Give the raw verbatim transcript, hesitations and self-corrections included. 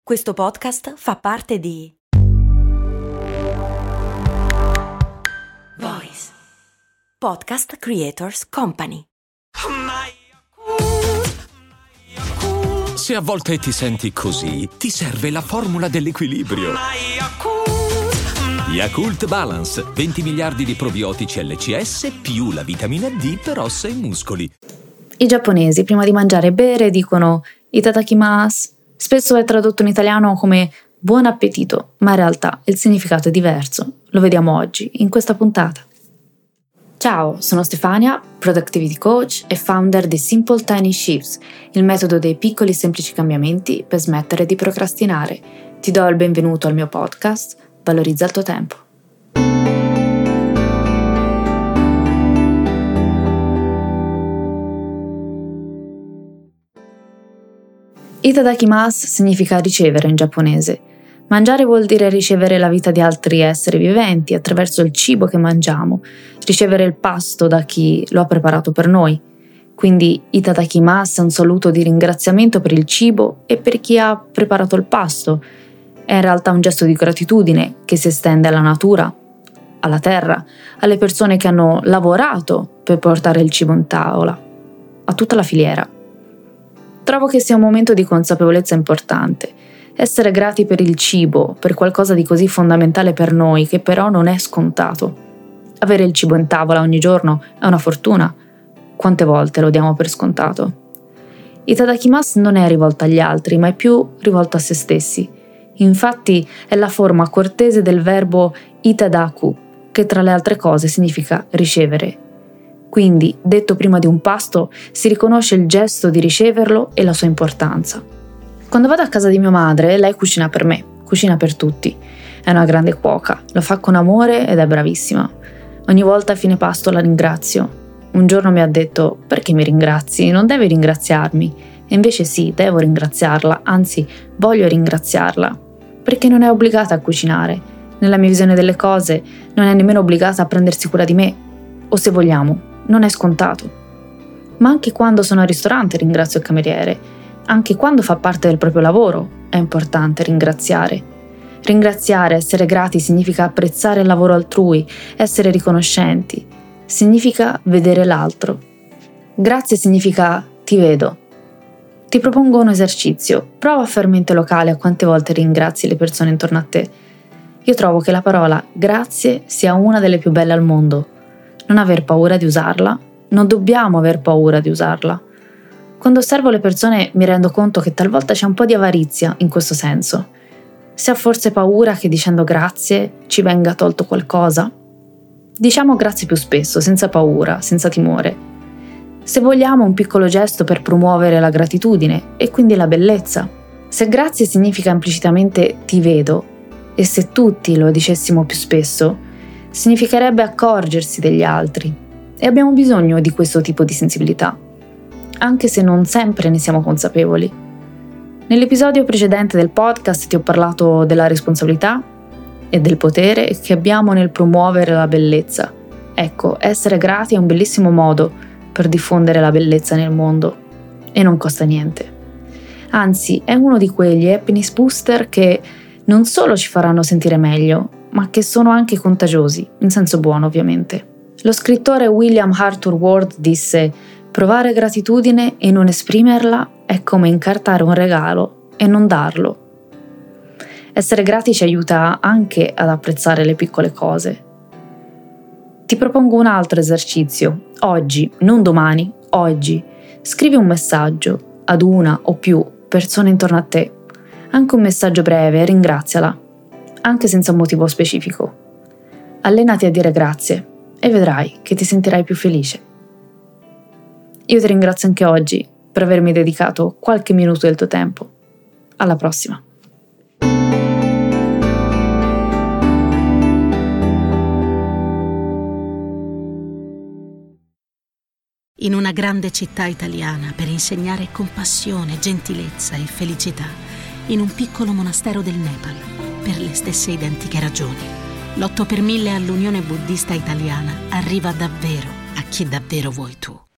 Questo podcast fa parte di Voice Podcast Creators Company. Se a volte ti senti così, ti serve la formula dell'equilibrio. Yakult Balance, venti miliardi di probiotici L C S più la vitamina D per ossa e muscoli. I giapponesi prima di mangiare e bere dicono itadakimasu. Spesso è tradotto in italiano come buon appetito, ma in realtà il significato è diverso. Lo vediamo oggi, in questa puntata. Ciao, sono Stefania, Productivity Coach e founder di Simple Tiny Shifts, il metodo dei piccoli semplici cambiamenti per smettere di procrastinare. Ti do il benvenuto al mio podcast, Valorizza il tuo tempo. Itadakimasu significa ricevere in giapponese. Mangiare vuol dire ricevere la vita di altri esseri viventi attraverso il cibo che mangiamo, ricevere il pasto da chi lo ha preparato per noi. Quindi itadakimasu è un saluto di ringraziamento per il cibo e per chi ha preparato il pasto. È in realtà un gesto di gratitudine che si estende alla natura, alla terra, alle persone che hanno lavorato per portare il cibo in tavola, a tutta la filiera. Trovo che sia un momento di consapevolezza importante. Essere grati per il cibo, per qualcosa di così fondamentale per noi, che però non è scontato. Avere il cibo in tavola ogni giorno è una fortuna. Quante volte lo diamo per scontato? Itadakimasu non è rivolta agli altri, ma è più rivolta a se stessi. Infatti è la forma cortese del verbo itadaku, che tra le altre cose significa ricevere. Quindi, detto prima di un pasto, si riconosce il gesto di riceverlo e la sua importanza. Quando vado a casa di mia madre, lei cucina per me, cucina per tutti. È una grande cuoca, lo fa con amore ed è bravissima. Ogni volta a fine pasto la ringrazio. Un giorno mi ha detto: perché mi ringrazi? Non devi ringraziarmi. E invece sì, devo ringraziarla, anzi voglio ringraziarla, perché non è obbligata a cucinare. Nella mia visione delle cose non è nemmeno obbligata a prendersi cura di me. O se vogliamo, non è scontato. Ma anche quando sono al ristorante ringrazio il cameriere, anche quando fa parte del proprio lavoro è importante ringraziare. Ringraziare, essere grati significa apprezzare il lavoro altrui, essere riconoscenti, significa vedere l'altro. Grazie significa ti vedo. Ti propongo un esercizio, prova a fare mente locale a quante volte ringrazi le persone intorno a te. Io trovo che la parola grazie sia una delle più belle al mondo. Non aver paura di usarla, non dobbiamo aver paura di usarla. Quando osservo le persone mi rendo conto che talvolta c'è un po' di avarizia in questo senso. Si ha forse paura che dicendo grazie ci venga tolto qualcosa? Diciamo grazie più spesso, senza paura, senza timore. Se vogliamo un piccolo gesto per promuovere la gratitudine e quindi la bellezza. Se grazie significa implicitamente ti vedo, e se tutti lo dicessimo più spesso, significherebbe accorgersi degli altri e abbiamo bisogno di questo tipo di sensibilità, anche se non sempre ne siamo consapevoli. Nell'episodio precedente del podcast ti ho parlato della responsabilità e del potere che abbiamo nel promuovere la bellezza. Ecco, essere grati è un bellissimo modo per diffondere la bellezza nel mondo e non costa niente. Anzi, è uno di quegli happiness booster che non solo ci faranno sentire meglio, ma che sono anche contagiosi, in senso buono ovviamente. Lo scrittore William Arthur Ward disse: provare gratitudine e non esprimerla è come incartare un regalo e non darlo. Essere grati ci aiuta anche ad apprezzare le piccole cose. Ti propongo un altro esercizio. Oggi, non domani, oggi, scrivi un messaggio ad una o più persone intorno a te. Anche un messaggio breve, ringraziala, anche senza un motivo specifico. Allenati a dire grazie e vedrai che ti sentirai più felice. Io ti ringrazio anche oggi per avermi dedicato qualche minuto del tuo tempo. Alla prossima. In una grande città italiana per insegnare compassione, gentilezza e felicità, in un piccolo monastero del Nepal, per le stesse identiche ragioni. L'otto per mille all'Unione Buddista Italiana arriva davvero a chi davvero vuoi tu.